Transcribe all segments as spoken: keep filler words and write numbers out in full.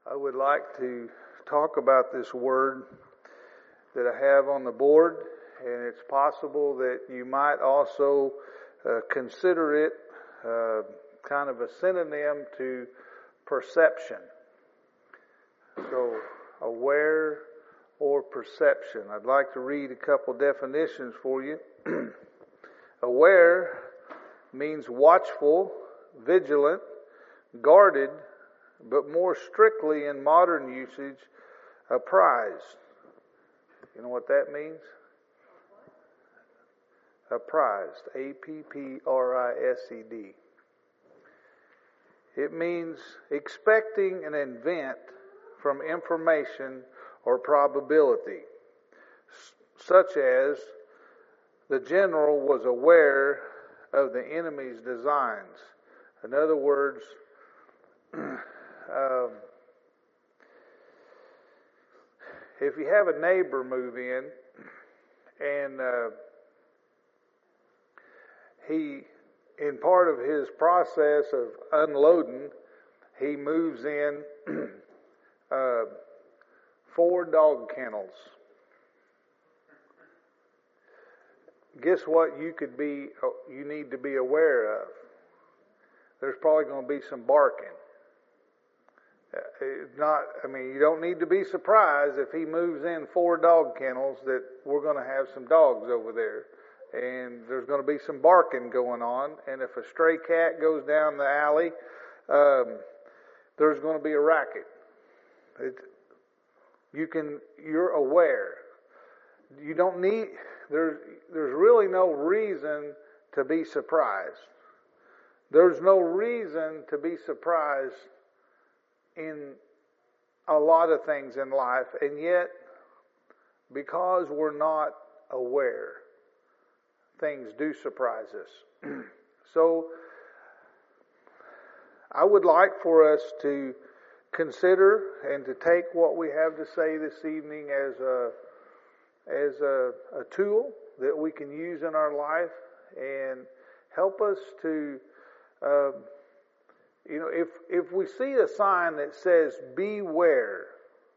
I would like to talk about this word that I have on the board, and it's possible that you might also uh, consider it uh, kind of a synonym to perception. So, aware or perception. I'd like to read a couple definitions for you. Aware means watchful, vigilant, guarded, but more strictly in modern usage, apprised. You know what that means? Apprised. A P P R I S E D. It means expecting an event from information or probability, such as the general was aware of the enemy's designs. In other words, um, if you have a neighbor move in and uh, he, in part of his process of unloading, he moves in uh, four dog kennels. Guess what you could be, you need to be aware of? There's probably going to be some barking. It's not, I mean, you don't need to be surprised if he moves in four dog kennels that we're going to have some dogs over there. And there's going to be some barking going on. And if a stray cat goes down the alley, um, there's going to be a racket. It, you can, you're aware. You don't need, there's, there's really no reason to be surprised. There's no reason to be surprised in a lot of things in life, and yet, because we're not aware, things do surprise us. So, I would like for us to consider and to take what we have to say this evening as a as a, a tool that we can use in our life and help us to uh, You know, if if we see a sign that says "Beware,"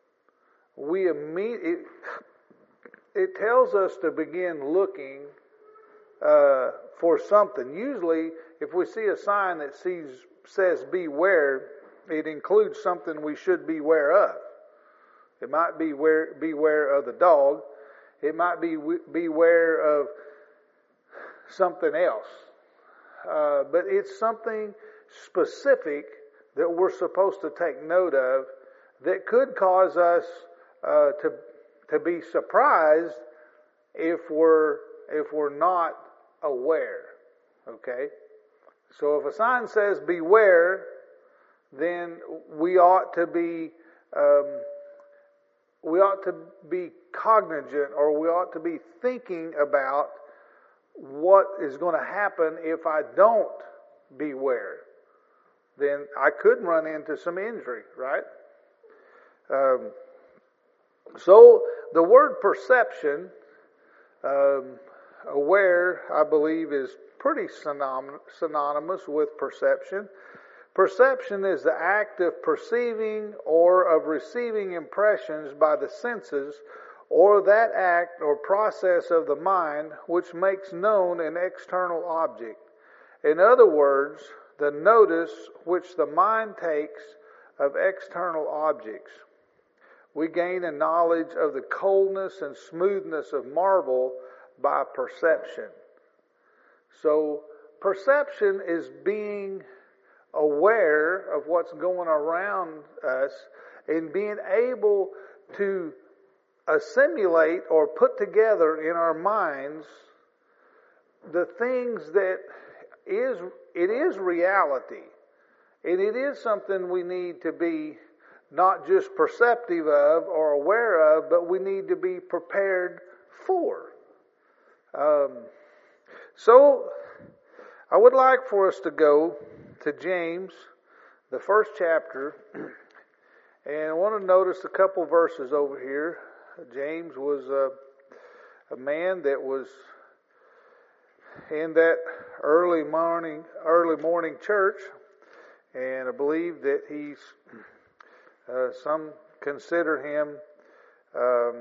we immediately it, it tells us to begin looking uh, for something. Usually, if we see a sign that sees says "Beware," it includes something we should beware of. It might be beware, beware of the dog. It might be beware of something else. Uh, but it's something specific that we're supposed to take note of that could cause us uh, to to be surprised if we're if we're not aware. Okay, so if a sign says "Beware," then we ought to be um, we ought to be cognizant, or we ought to be thinking about what is going to happen if I don't beware. Then I could run into some injury, right? Um, so the word perception, um, aware, I believe, is pretty synonym- synonymous with perception. Perception is the act of perceiving or of receiving impressions by the senses, or that act or process of the mind which makes known an external object. In other words, the notice which the mind takes of external objects. We gain a knowledge of the coldness and smoothness of marble by perception. So, perception is being aware of what's going around us and being able to assimilate or put together in our minds the things that is it is reality, and it is something we need to be not just perceptive of or aware of, but we need to be prepared for. Um, so, I would like for us to go to James, the first chapter, and I want to notice a couple verses over here. James was a, a man that was in that early morning, early morning church, and I believe that he's Uh, some consider him um,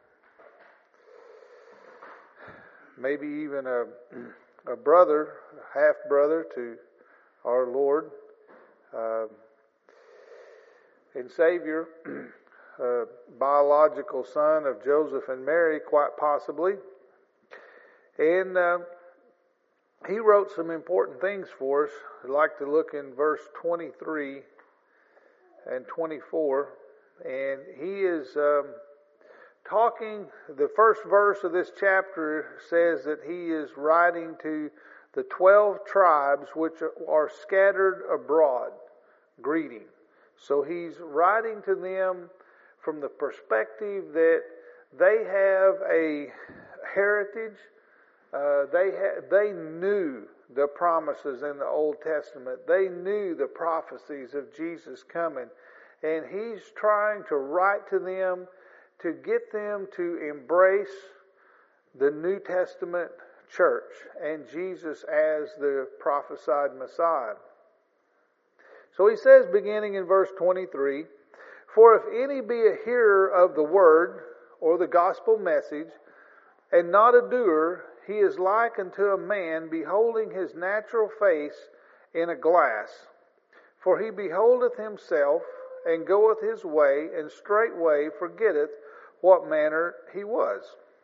maybe even a, a brother, a half brother to our Lord uh, and Savior, a biological son of Joseph and Mary, quite possibly. And uh, he wrote some important things for us. I'd like to look in verse twenty-three and twenty-four. And he is um, talking, the first verse of this chapter says that he is writing to the twelve tribes which are scattered abroad, greeting. So he's writing to them from the perspective that they have a heritage. Uh, they ha- they knew the promises in the Old Testament. They knew the prophecies of Jesus coming. And he's trying to write to them to get them to embrace the New Testament church and Jesus as the prophesied Messiah. So he says, beginning in verse twenty-three, "For if any be a hearer of the word," or the gospel message, "and not a doer, he is like unto a man beholding his natural face in a glass. For he beholdeth himself, and goeth his way, and straightway forgetteth what manner he was."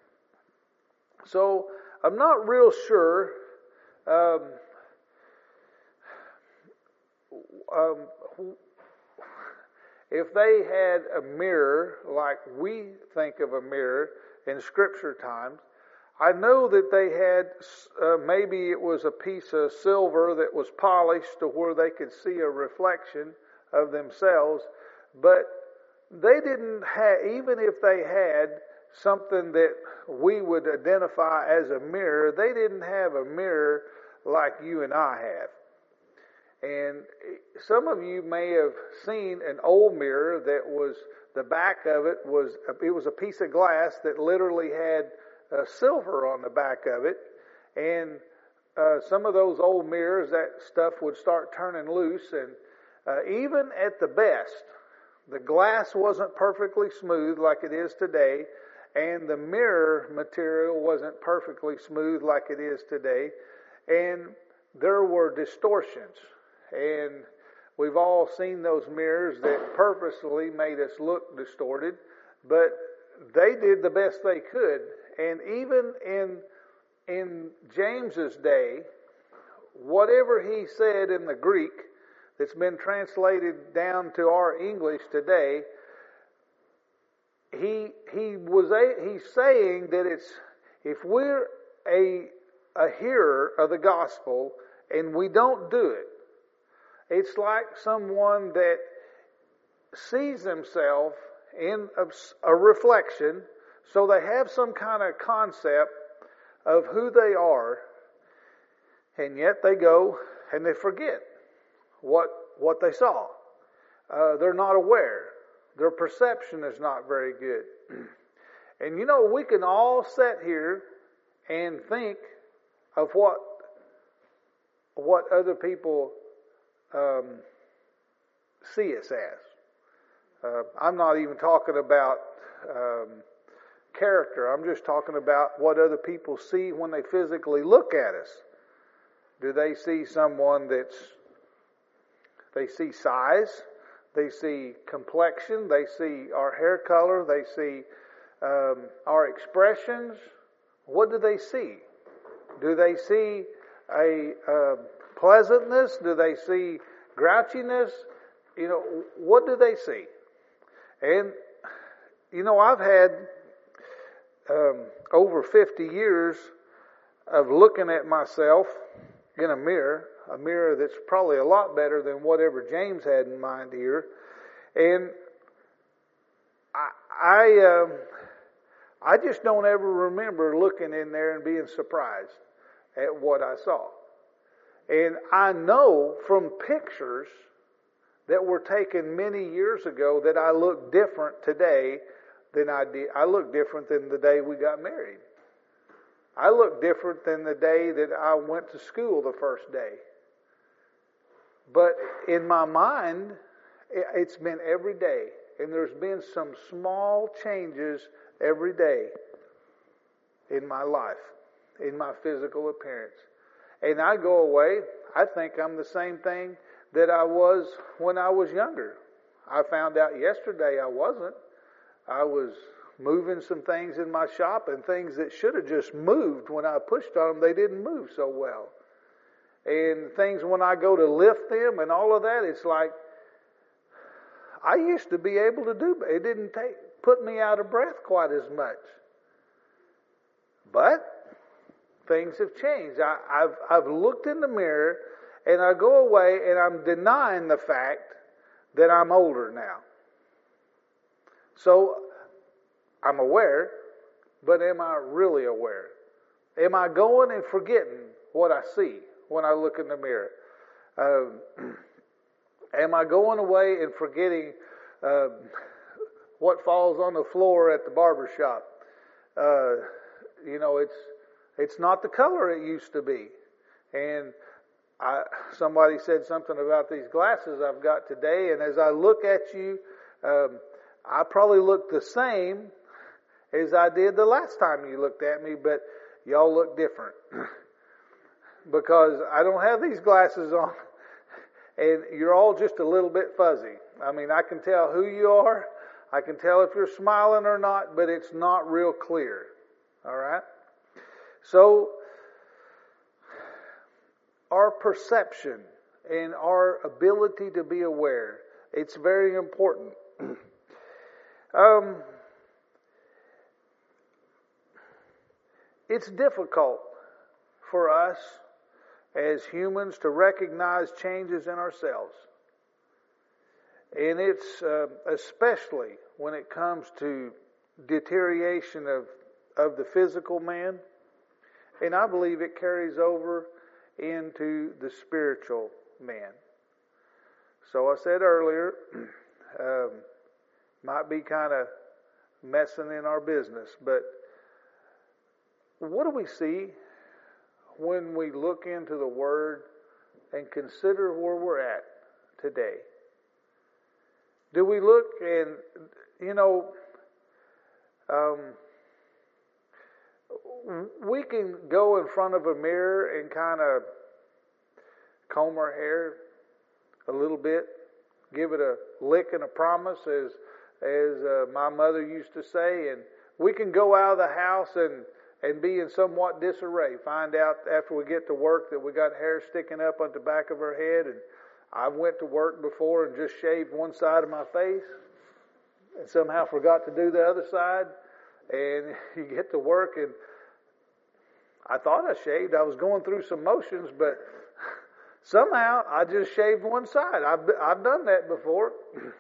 So I'm not real sure um, um, if they had a mirror like we think of a mirror in Scripture times. I know that they had, uh, maybe it was a piece of silver that was polished to where they could see a reflection of themselves, but they didn't have, even if they had something that we would identify as a mirror, they didn't have a mirror like you and I have. And some of you may have seen an old mirror that was, the back of it was, it was a piece of glass that literally had uh, silver on the back of it. And uh, some of those old mirrors, that stuff would start turning loose. And uh, even at the best, the glass wasn't perfectly smooth like it is today, and the mirror material wasn't perfectly smooth like it is today, and there were distortions. And we've all seen those mirrors that purposely made us look distorted, but they did the best they could. And even in in James's day, whatever he said in the Greek that's been translated down to our English today, he he was a, he's saying that it's, if we're a a hearer of the gospel and we don't do it, it's like someone that sees himself in a, a reflection, so they have some kind of concept of who they are, and yet they go and they forget what what they saw. Uh, they're not aware. Their perception is not very good. And you know, we can all sit here and think of what what other people um, see us as. Uh, I'm not even talking about um, character. I'm just talking about what other people see when they physically look at us. Do they see someone that's, they see size, they see complexion, they see our hair color, they see um, our expressions? What do they see? Do they see a uh, pleasantness? Do they see grouchiness? You know, what do they see? And, you know, I've had um, over fifty years of looking at myself in a mirror, a mirror that's probably a lot better than whatever James had in mind here. And I I, um, I just don't ever remember looking in there and being surprised at what I saw. And I know from pictures that were taken many years ago that I look different today than I did. I look different than the day we got married. I look different than the day that I went to school the first day. But in my mind, It's been every day. And there's been some small changes every day in my life, in my physical appearance. And I go away, I think I'm the same thing that I was when I was younger. I found out yesterday I wasn't. I was moving some things in my shop, and things that should have just moved when I pushed on them, they didn't move so well. And things when I go to lift them and all of that, it's like, I used to be able to do, it didn't take, put me out of breath quite as much. But things have changed. I, I've, I've looked in the mirror, and I go away and I'm denying the fact that I'm older now. So I'm aware, but am I really aware? Am I going and forgetting what I see when I look in the mirror? Um, am I going away and forgetting uh, what falls on the floor at the barber shop? Uh, you know, it's it's not the color it used to be. And I, somebody said something about these glasses I've got today, and as I look at you, um, I probably look the same as I did the last time you looked at me, but y'all look different. Because I don't have these glasses on, and you're all just a little bit fuzzy. I mean, I can tell who you are, I can tell if you're smiling or not, but it's not real clear. All right? So, our perception and our ability to be aware, it's very important. um, it's difficult for us as humans to recognize changes in ourselves. And it's uh, especially when it comes to deterioration of, of the physical man. And I believe it carries over into the spiritual man. So I said earlier, um, might be kind of messing in our business, but what do we see when we look into the Word and consider where we're at today? Do we look and, you know, um, we can go in front of a mirror and kind of comb our hair a little bit, give it a lick and a promise, as as uh, my mother used to say, and we can go out of the house and, and be in somewhat disarray. Find out after we get to work that we got hair sticking up on the back of our head, and I went to work before and just shaved one side of my face and somehow forgot to do the other side, and you get to work and I thought I shaved. I was going through some motions, but somehow I just shaved one side. I've, I've done that before.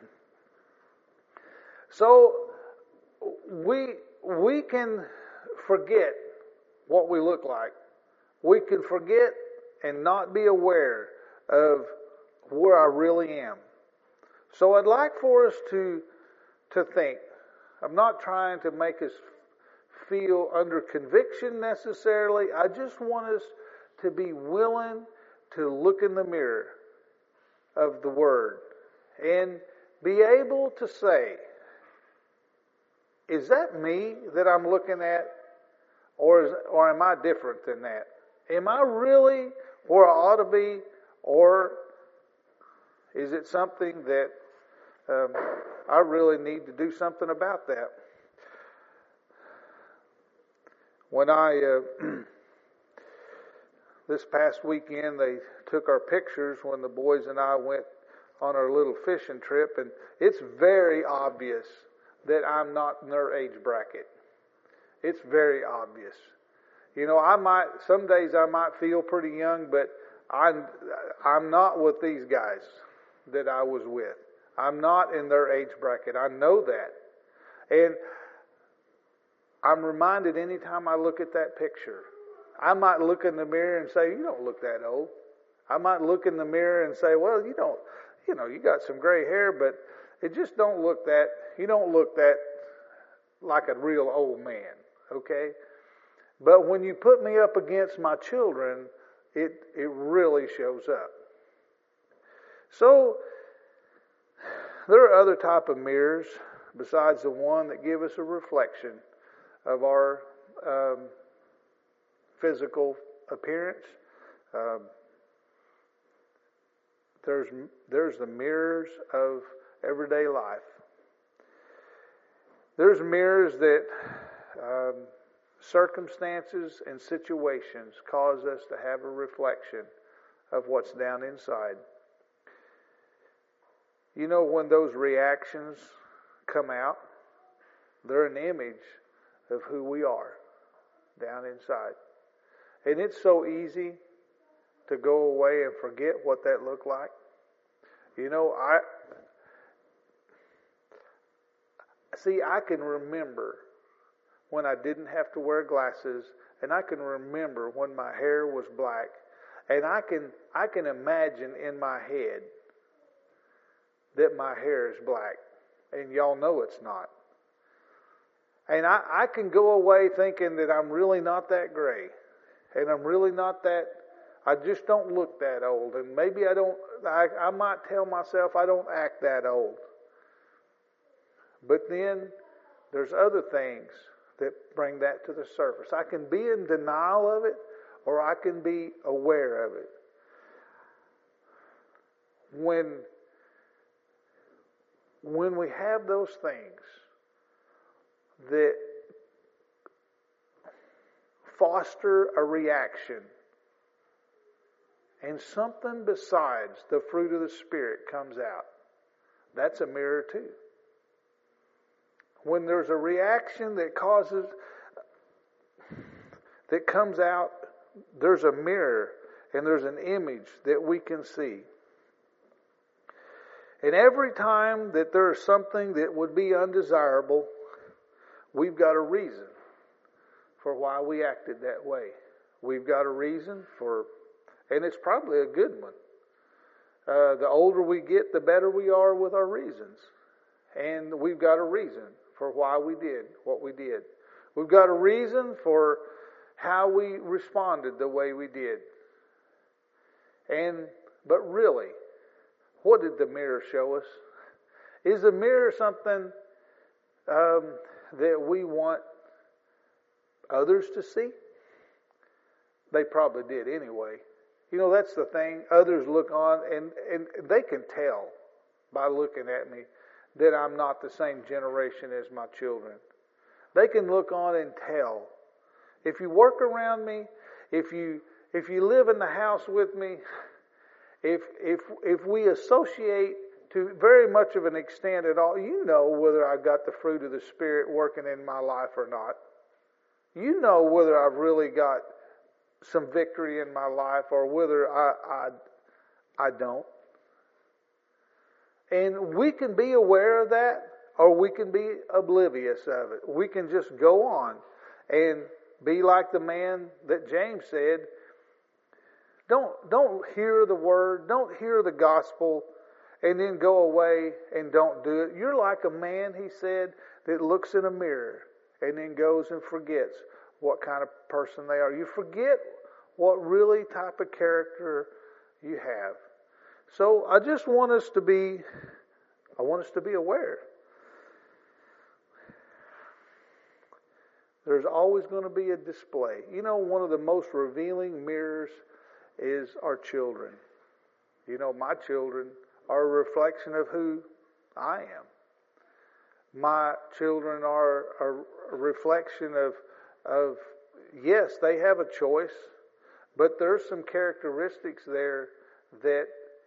So we we can forget what we look like. We can forget and not be aware of where I really am. So I'd like for us to to think. I'm not trying to make us feel under conviction necessarily. I just want us to be willing to look in the mirror of the Word and be able to say, is that me that I'm looking at, or is, or am I different than that? Am I really where I ought to be, or is it something that um, I really need to do something about that? When I, uh, this past weekend, they took our pictures when the boys and I went on our little fishing trip, and it's very obvious that I'm not in their age bracket. It's very obvious. You know, I might, some days I might feel pretty young, but I'm, I'm not with these guys that I was with. I'm not in their age bracket. I know that. And I'm reminded anytime I look at that picture, I might look in the mirror and say, you don't look that old. I might look in the mirror and say, well, you don't, you know, you got some gray hair, but it just don't look that, you don't look that like a real old man, okay? But when you put me up against my children, it it really shows up. So, there are other type of mirrors besides the one that give us a reflection of our um, physical appearance. Um, there's there's the mirrors of everyday life. There's mirrors that um, circumstances and situations cause us to have a reflection of what's down inside. You know, when those reactions come out, they're an image of who we are down inside. And it's so easy to go away and forget what that looked like. You know, I see, I can remember when I didn't have to wear glasses, and I can remember when my hair was black, and I can I can imagine in my head that my hair is black, and y'all know it's not. And I, I can go away thinking that I'm really not that gray, and I'm really not that, I just don't look that old, and maybe I don't, I, I might tell myself I don't act that old. But then there's other things that bring that to the surface. I can be in denial of it, or I can be aware of it. When When we have those things that foster a reaction, and something besides the fruit of the Spirit comes out, that's a mirror too. When there's a reaction that causes, that comes out, there's a mirror and there's an image that we can see. And every time that there is something that would be undesirable, we've got a reason for why we acted that way. We've got a reason for, and it's probably a good one. Uh, the older we get, the better we are with our reasons. And we've got a reason for why we did what we did. We've got a reason for how we responded the way we did. And, but really, what did the mirror show us? Is the mirror something um, that we want others to see? They probably did anyway. You know, that's the thing. Others look on and, and they can tell by looking at me that I'm not the same generation as my children. They can look on and tell. If you work around me, if you if you live in the house with me, if if if we associate to very much of an extent at all, you know whether I've got the fruit of the Spirit working in my life or not. You know whether I've really got some victory in my life or whether I I, I don't. And we can be aware of that, or we can be oblivious of it. We can just go on and be like the man that James said, don't, don't hear the word, don't hear the gospel, and then go away and don't do it. You're like a man, he said, that looks in a mirror and then goes and forgets what kind of person they are. You forget what really type of character you have. So I just want us to be, I want us to be aware. There's always going to be a display. You know, one of the most revealing mirrors is our children. You know, my children are a reflection of who I am. My children are a reflection of, of yes, they have a choice, but there's some characteristics there that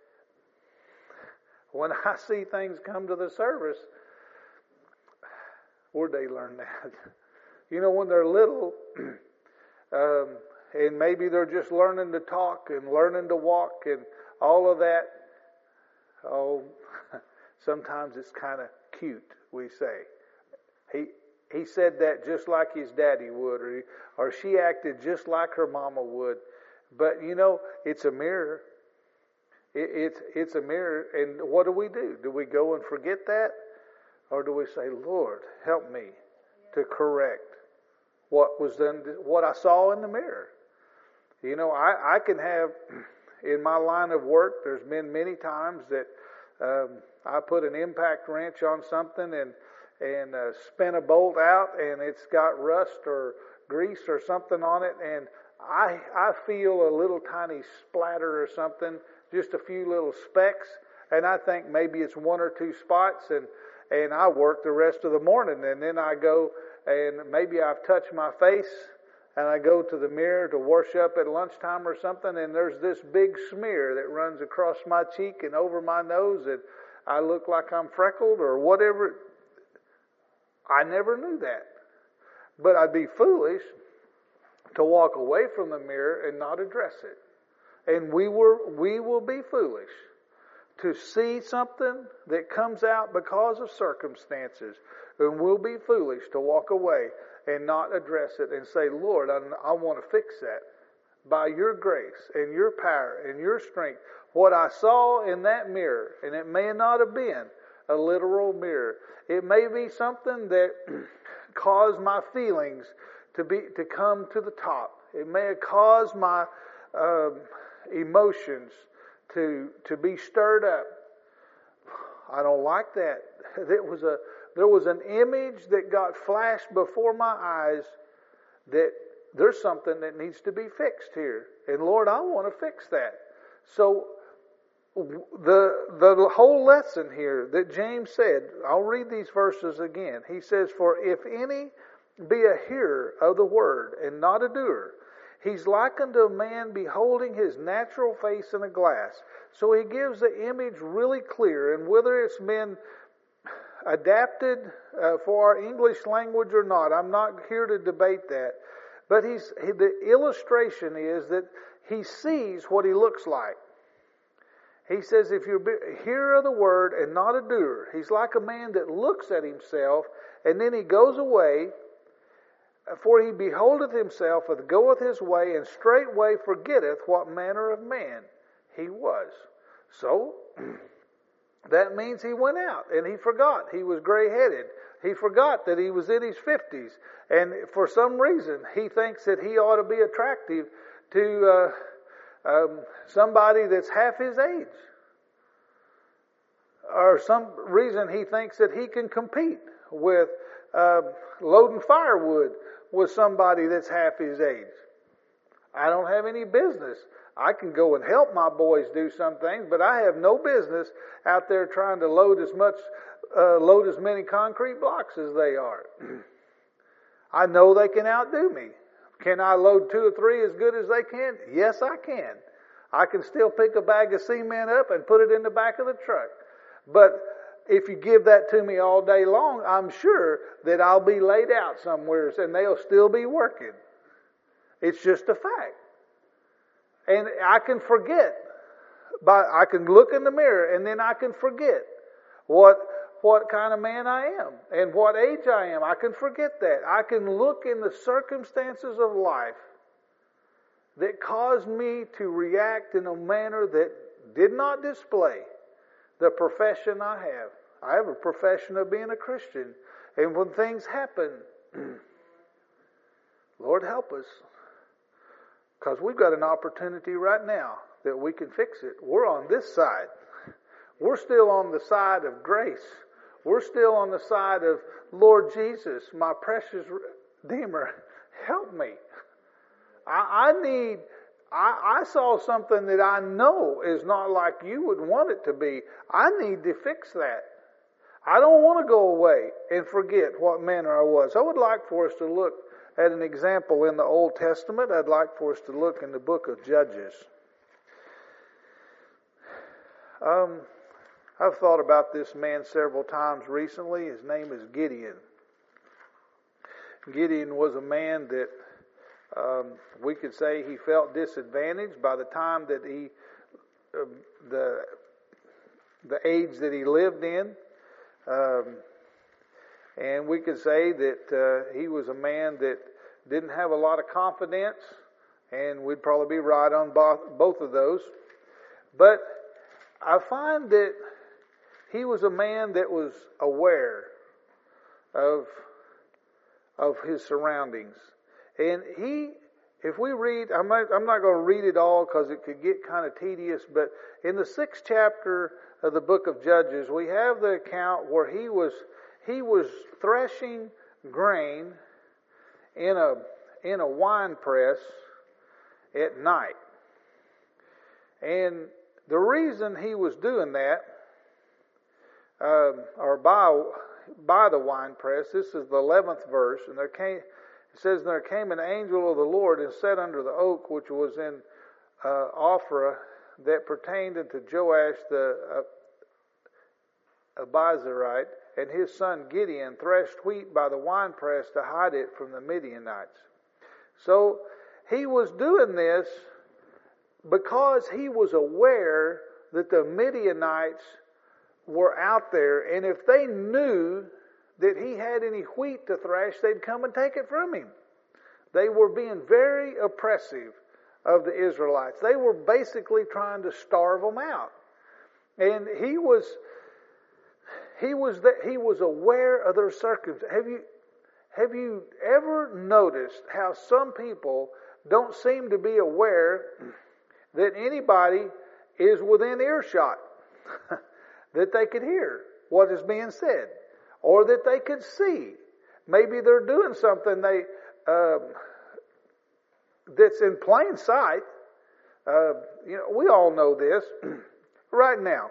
when I see things come to the surface, where'd they learn that? You know, when they're little, um, and maybe they're just learning to talk and learning to walk and all of that, oh, sometimes it's kind of cute, we say. He he said that just like his daddy would, or, he, or she acted just like her mama would. But, you know, it's a mirror. It, it's, it's a mirror, and what do we do? Do we go and forget that? Or do we say, Lord, help me to correct what was done, what I saw in the mirror? You know, I, I can have, in my line of work, there's been many times that um, I put an impact wrench on something and and uh, spin a bolt out, and it's got rust or grease or something on it, and I I feel a little tiny splatter or something, just a few little specks, and I think maybe it's one or two spots, and and I work the rest of the morning, and then I go and maybe I've touched my face, and I go to the mirror to wash up at lunchtime or something, and there's this big smear that runs across my cheek and over my nose, and I look like I'm freckled or whatever. I never knew that. But I'd be foolish to walk away from the mirror and not address it. And we were, we will be foolish to see something that comes out because of circumstances. And we'll be foolish to walk away and not address it and say, Lord, I, I want to fix that. By your grace and your power and your strength. What I saw in that mirror, and it may not have been a literal mirror. It may be something that caused my feelings to be to come to the top. It may have caused my uh, emotions to to be stirred up. I don't like that. There was a there was an image that got flashed before my eyes that there's something that needs to be fixed here, and Lord, I want to fix that. So the the whole lesson here that James said, I'll read these verses again. He says, "For if any be a hearer of the word and not a doer, he's like unto a man beholding his natural face in a glass." So he gives the image really clear, and whether it's been adapted uh, for our English language or not, I'm not here to debate that. But he's he, the illustration is that he sees what he looks like. He says, if you're a hearer of the word and not a doer, he's like a man that looks at himself, and then he goes away, for he beholdeth himself, and goeth his way, and straightway forgetteth what manner of man he was. So, that means he went out, and he forgot he was gray-headed. He forgot that he was in his fifties, and for some reason, he thinks that he ought to be attractive to uh, Um, somebody that's half his age. Or some reason he thinks that he can compete with uh, loading firewood with somebody that's half his age. I don't have any business. I can go and help my boys do some things, but I have no business out there trying to load as much, uh, load as many concrete blocks as they are. I know they can outdo me. Can I load two or three as good as they can? Yes, I can. I can still pick a bag of cement up and put it in the back of the truck. But if you give that to me all day long, I'm sure that I'll be laid out somewhere and they'll still be working. It's just a fact. And I can forget. But I can look in the mirror and then I can forget what what kind of man I am and what age I am. I can forget that. I can look in the circumstances of life that caused me to react in a manner that did not display the profession I have. I have a profession of being a Christian. And when things happen, Lord help us. Because we've got an opportunity right now that we can fix it. We're on this side. We're still on the side of grace. We're still on the side of, Lord Jesus, my precious Redeemer, help me. I, I need, I, I saw something that I know is not like you would want it to be. I need to fix that. I don't want to go away and forget what manner I was. I would like for us to look at an example in the Old Testament. I'd like for us to look in the book of Judges. Um... I've thought about this man several times recently. His name is Gideon. Gideon was a man that um, we could say he felt disadvantaged by the time that he, uh, the the age that he lived in. Um, and we could say that uh, he was a man that didn't have a lot of confidence, and we'd probably be right on both, both of those. But I find that he was a man that was aware of, of his surroundings. And he, if we read, I'm not, I'm not going to read it all because it could get kind of tedious, but in the sixth chapter of the book of Judges, we have the account where he was he was threshing grain in a in a wine press at night. And the reason he was doing that, uh, or by by the wine press, this is the eleventh verse, and there came it says, "There came an angel of the Lord and sat under the oak which was in uh, Ophrah, that pertained unto Joash the uh, Abiezrite, and his son Gideon threshed wheat by the winepress to hide it from the Midianites." So he was doing this because he was aware that the Midianites were out there, and if they knew that he had any wheat to thresh, they'd come and take it from him. They were being very oppressive of the Israelites. They were basically trying to starve them out. And he was he was that he was aware of their circumstances. Have you have you ever noticed how some people don't seem to be aware that anybody is within earshot, that they could hear what is being said, or that they could see? Maybe they're doing something they um, that's in plain sight. Uh, you know, we all know this. Right now,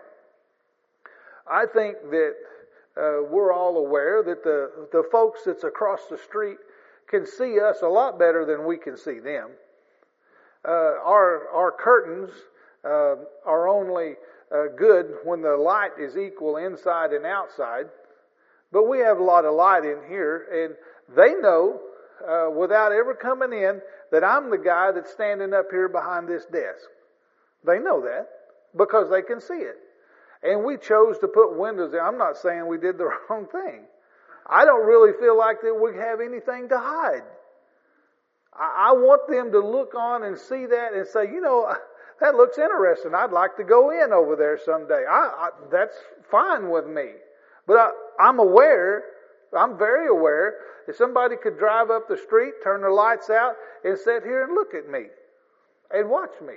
I think that uh, we're all aware that the the folks that's across the street can see us a lot better than we can see them. Uh, our our curtains uh, are only uh, good when the light is equal inside and outside. But we have a lot of light in here, and they know, uh, without ever coming in, that I'm the guy that's standing up here behind this desk. They know that because they can see it. And we chose to put windows in. I'm not saying we did the wrong thing. I don't really feel like that we have anything to hide. I, I want them to look on and see that and say, you know, that looks interesting. I'd like to go in over there someday. I, I, that's fine with me. But I, I'm aware, I'm very aware, that somebody could drive up the street, turn the lights out, and sit here and look at me and watch me.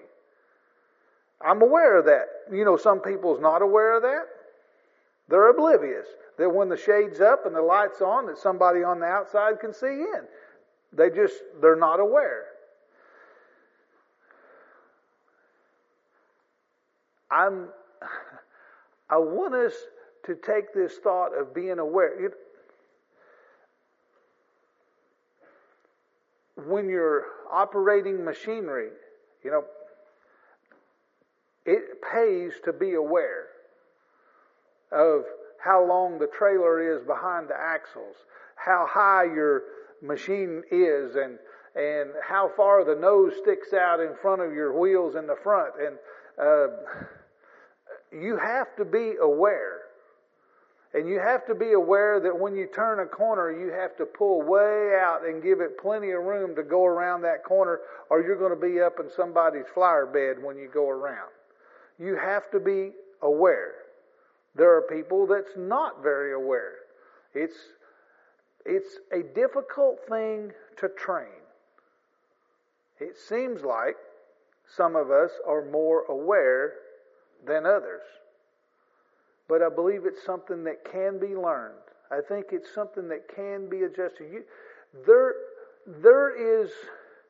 I'm aware of that. You know, some people's not aware of that. They're oblivious that when the shade's up and the light's on, that somebody on the outside can see in. They just, they're not aware. I'm, I want us to take this thought of being aware. It, when you're operating machinery, you know, it pays to be aware of how long the trailer is behind the axles, how high your machine is, and and how far the nose sticks out in front of your wheels in the front. And uh, you have to be aware. And you have to be aware that when you turn a corner, you have to pull way out and give it plenty of room to go around that corner, or you're going to be up in somebody's flower bed when you go around. You have to be aware. There are people that's not very aware. It's it's a difficult thing to train. It seems like some of us are more aware than others. But I believe it's something that can be learned. I think it's something that can be adjusted. You, there, there is,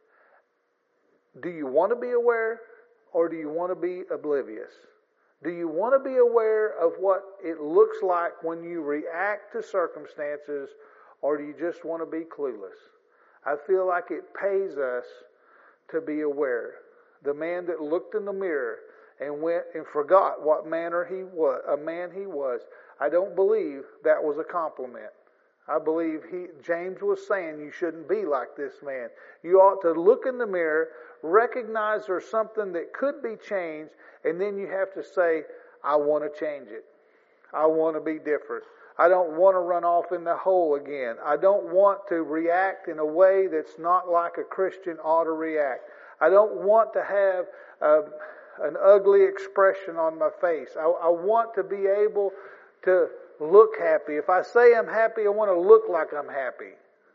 do you want to be aware or do you want to be oblivious? Do you want to be aware of what it looks like when you react to circumstances, or do you just want to be clueless? I feel like it pays us to be aware. The man that looked in the mirror and went and forgot what manner he was, a man he was, I don't believe that was a compliment. I believe he, James was saying you shouldn't be like this man. You ought to look in the mirror, recognize there's something that could be changed, and then you have to say, I want to change it. I want to be different. I don't want to run off in the hole again. I don't want to react in a way that's not like a Christian ought to react. I don't want to have uh, an ugly expression on my face. I, I want to be able to look happy. If I say I'm happy, I want to look like I'm happy.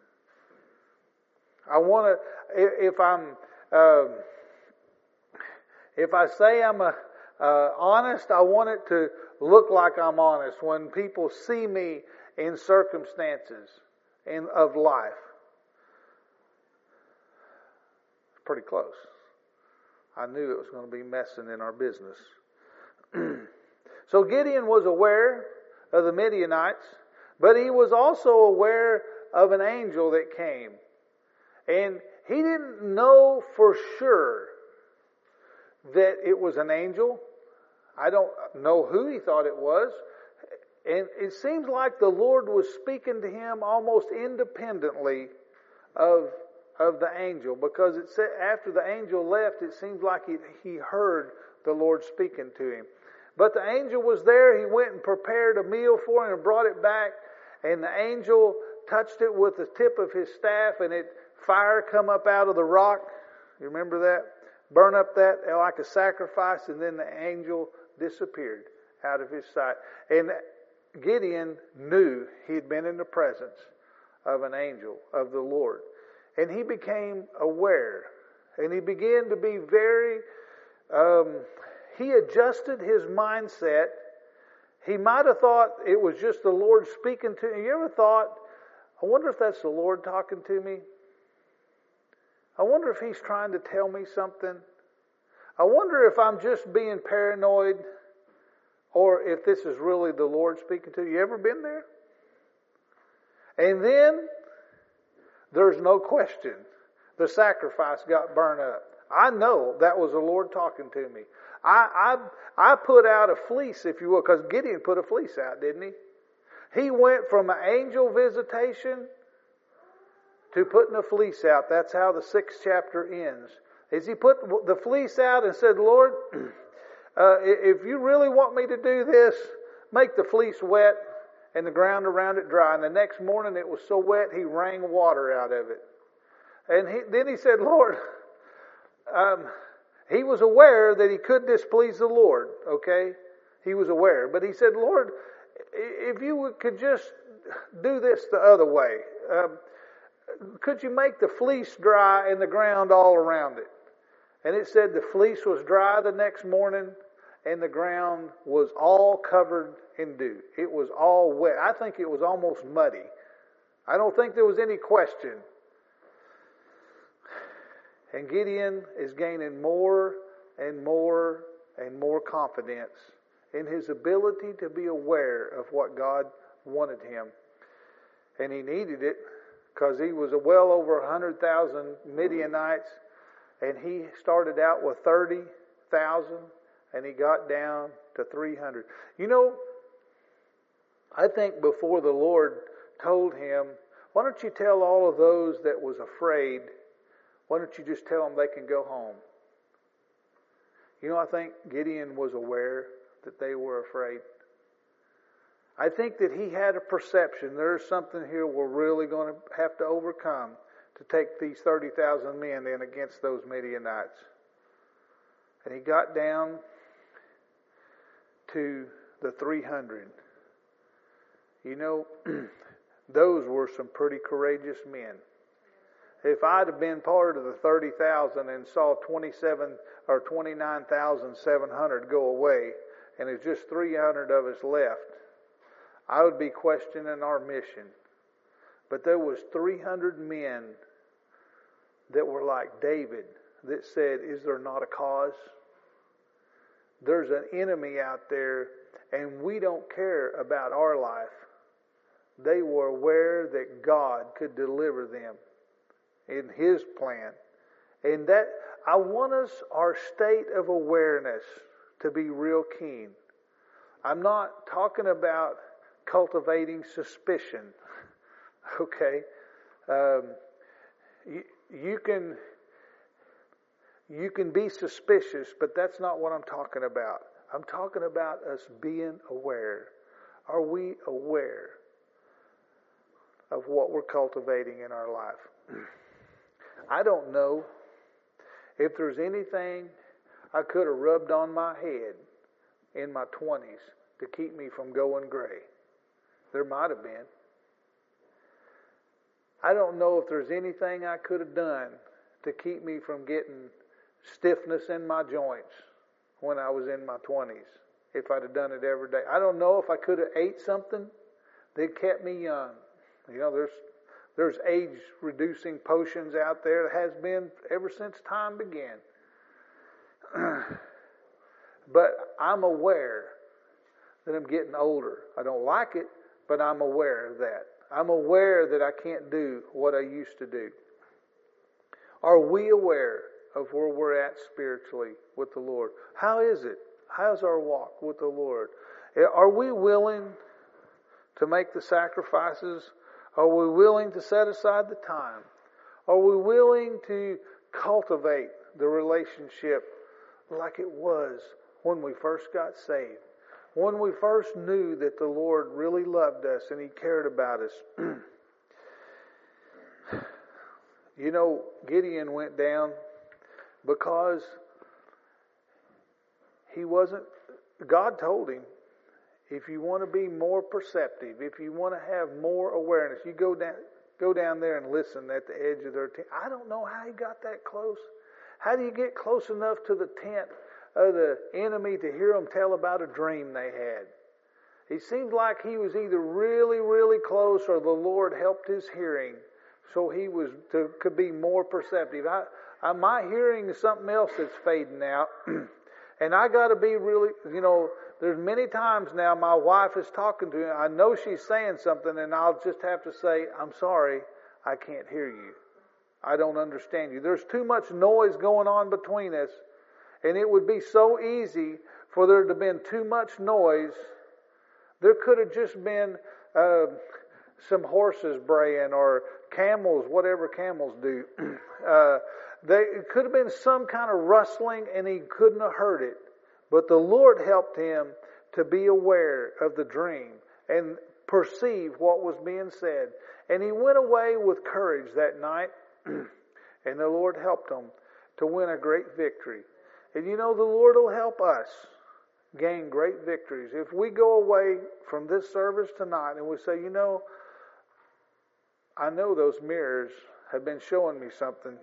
I want to, if I'm, uh, if I say I'm a, uh, honest, I want it to look like I'm honest, when people see me in circumstances in, of life. It's pretty close. I knew it was going to be messing in our business. So Gideon was aware of the Midianites, but he was also aware of an angel that came. And he didn't know for sure that it was an angel. I don't know who he thought it was. And it seems like the Lord was speaking to him almost independently of, of the angel, because it said after the angel left, it seems like he, he heard the Lord speaking to him. But the angel was there. He went and prepared a meal for him and brought it back. And the angel touched it with the tip of his staff, and it fire come up out of the rock. You remember that? Burn up that like a sacrifice, and then the angel disappeared out of his sight. And Gideon knew he'd been in the presence of an angel of the Lord. And he became aware. And he began to be very... Um, he adjusted his mindset. He might have thought it was just the Lord speaking to him. You ever thought, I wonder if that's the Lord talking to me? I wonder if He's trying to tell me something. I wonder if I'm just being paranoid, or if this is really the Lord speaking to you. You ever been there? And then, there's no question, the sacrifice got burned up. I know that was the Lord talking to me. I I, I put out a fleece, if you will, because Gideon put a fleece out, didn't he? He went from an angel visitation to putting a fleece out. That's how the sixth chapter ends. As he put the fleece out and said, Lord, uh, if you really want me to do this, make the fleece wet and the ground around it dry. And the next morning it was so wet he wrung water out of it. And he, then he said, Lord, um, he was aware that he could displease the Lord, okay? He was aware. But he said, Lord, if you could just do this the other way, um, could you make the fleece dry and the ground all around it? And it said the fleece was dry the next morning and the ground was all covered in dew. It was all wet. I think it was almost muddy. I don't think there was any question. And Gideon is gaining more and more and more confidence in his ability to be aware of what God wanted him. And he needed it, because he was well over one hundred thousand Midianites, and he started out with thirty thousand, and he got down to three hundred. You know, I think before the Lord told him, why don't you tell all of those that was afraid, why don't you just tell them they can go home? You know, I think Gideon was aware that they were afraid. I think that he had a perception. There's something here we're really going to have to overcome to take these thirty thousand men in against those Midianites. And he got down to the three hundred. You know, those were some pretty courageous men. If I'd have been part of the thirty thousand and saw twenty-seven or twenty-nine thousand seven hundred go away, and there's just three hundred of us left, I would be questioning our mission. But there was three hundred men that were like David, that said, is there not a cause? There's an enemy out there, and we don't care about our life. They were aware that God could deliver them in His plan. And that, I want us, our state of awareness, to be real keen. I'm not talking about cultivating suspicion. Okay? Um, you, you can you can be suspicious, but that's not what I'm talking about. I'm talking about us being aware. Are we aware of what we're cultivating in our life? I don't know if there's anything I could have rubbed on my head in my twenties to keep me from going gray. There might have been. I don't know if there's anything I could have done to keep me from getting stiffness in my joints when I was in my twenties. if I'd have done it every day. I don't know if I could have ate something that kept me young. You know, there's there's age-reducing potions out there. It has been ever since time began. But I'm aware that I'm getting older. I don't like it, but I'm aware of that. I'm aware that I can't do what I used to do. Are we aware of where we're at spiritually with the Lord? How is it? How's our walk with the Lord? Are we willing to make the sacrifices? Are we willing to set aside the time? Are we willing to cultivate the relationship like it was when we first got saved? When we first knew that the Lord really loved us and He cared about us. You know, Gideon went down because he wasn't, God told him, if you want to be more perceptive, if you want to have more awareness, you go down, go down there and listen at the edge of their tent. I don't know how he got that close. How do you get close enough to the tent of the enemy to hear them tell about a dream they had? It seemed like he was either really, really close or the Lord helped his hearing so he was to, could be more perceptive. I, I, my hearing is something else that's fading out. And I got to be really, you know, there's many times now my wife is talking to me. I know she's saying something and I'll just have to say, I'm sorry, I can't hear you. I don't understand you. There's too much noise going on between us. And it would be so easy for there to have been too much noise. There could have just been uh, some horses braying or camels, whatever camels do. uh, they, it could have been some kind of rustling and he couldn't have heard it. But the Lord helped him to be aware of the dream and perceive what was being said. And he went away with courage that night. And the Lord helped him to win a great victory. And you know, the Lord will help us gain great victories. If we go away from this service tonight and we say, you know, I know those mirrors have been showing me something.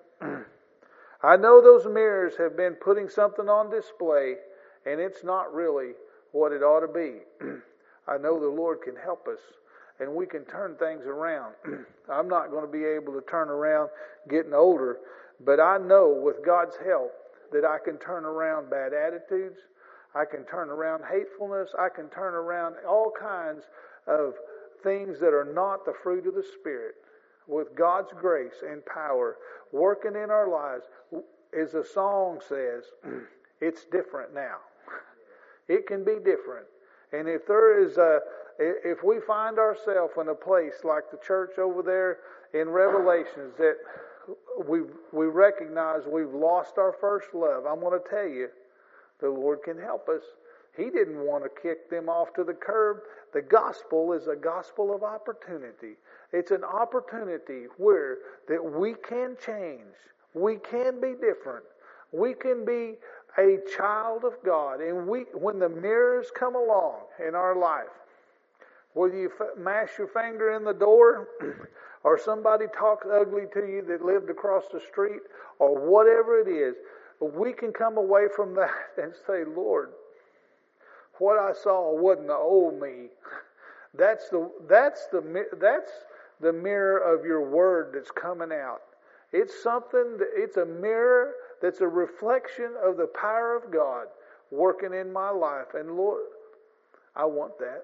I know those mirrors have been putting something on display and it's not really what it ought to be. I know the Lord can help us and we can turn things around. I'm not going to be able to turn around getting older, but I know with God's help that I can turn around bad attitudes. I can turn around hatefulness. I can turn around all kinds of things that are not the fruit of the Spirit. With God's grace and power working in our lives, as the song says, it's different now. It can be different. And if there is a, if we find ourselves in a place like the church over there in Revelations that we we recognize we've lost our first love, I'm going to tell you, the Lord can help us. He didn't want to kick them off to the curb. The gospel is a gospel of opportunity. It's an opportunity where that we can change. We can be different. We can be a child of God. And we, when the mirrors come along in our life, whether you f- mash your finger in the door or somebody talks ugly to you that lived across the street or whatever it is, we can come away from that and say, Lord, what I saw wasn't the old me. That's the that's the that's the mirror of your word that's coming out. It's something that, it's a mirror that's a reflection of the power of God working in my life. And Lord, I want that.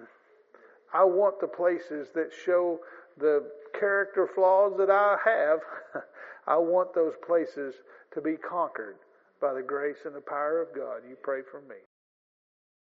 I want the places that show the character flaws that I have. I want those places to be conquered by the grace and the power of God. You pray for me.